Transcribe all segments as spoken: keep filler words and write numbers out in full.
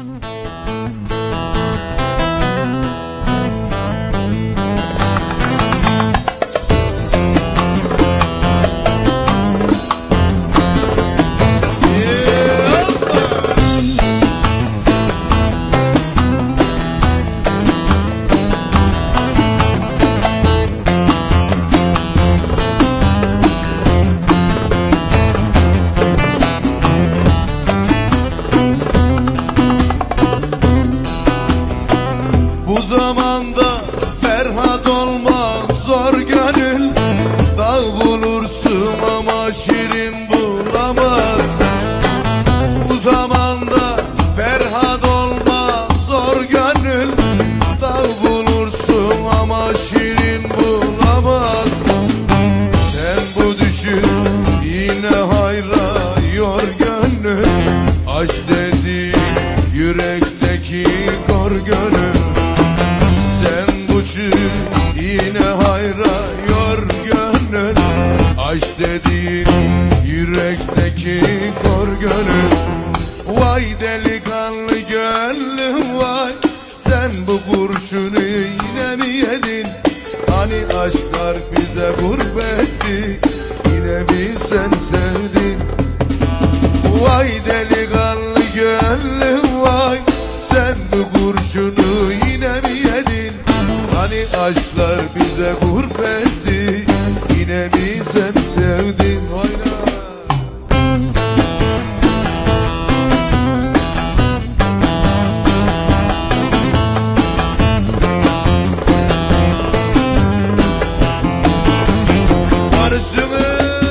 Bu zamanda Ferhat olmak zor gönül. Dağ bulursun ama şirin bulamazsın. Bu zamanda Ferhat olmak zor gönül. Dağ bulursun ama şirin bulamazsın. Sen bu düşün yine hayra yor gönül. Aşk dedi yürekteki kor gönül. Yine hayra yor gönül. Aşk dediğin yürekteki kor gönül. Vay delikanlı gönlüm vay, sen bu kurşunu yine mi yedin? Hani aşklar bize gurbetti, yine mi sen sevdin? Vay delikanlı gönlüm vay, sen bu kurşunu yine mi yedin? Hani aşklar bize gurbetti, yine mi sen sevdin? Oyna. Var üstüme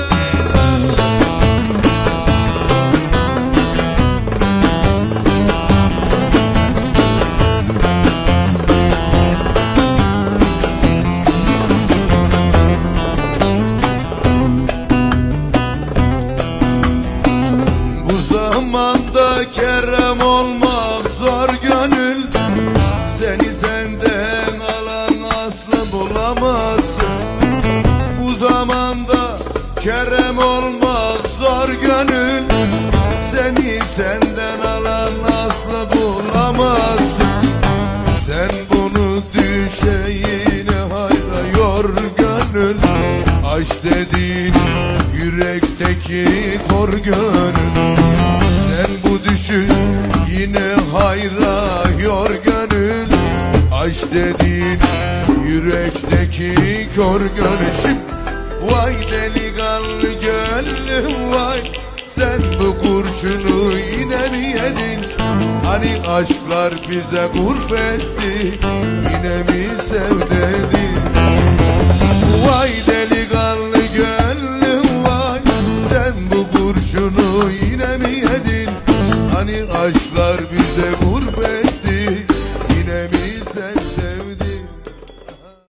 zamanda kerem olmak zor gönül. Seni senden alan aslı bulamazsın. Bu zamanda kerem olmak zor gönül. Seni senden alan aslı bulamazsın. Sen bunu düşeyine hayra yor gönül. Aşk dediğin yürekteki kor gönül. Sen bu düşün yine hayra yor gönül. Aşk dediğin yürekteki kor gönül. Vay delikanlı gönlüm vay, sen bu kurşunu yine mi yedin? Hani aşklar bize gurbetti, yine mi sev dedin? Vay delikanlı gönlüm vay, sen bu kurşunu yine mi yedin? Hani aşklar bize gurbet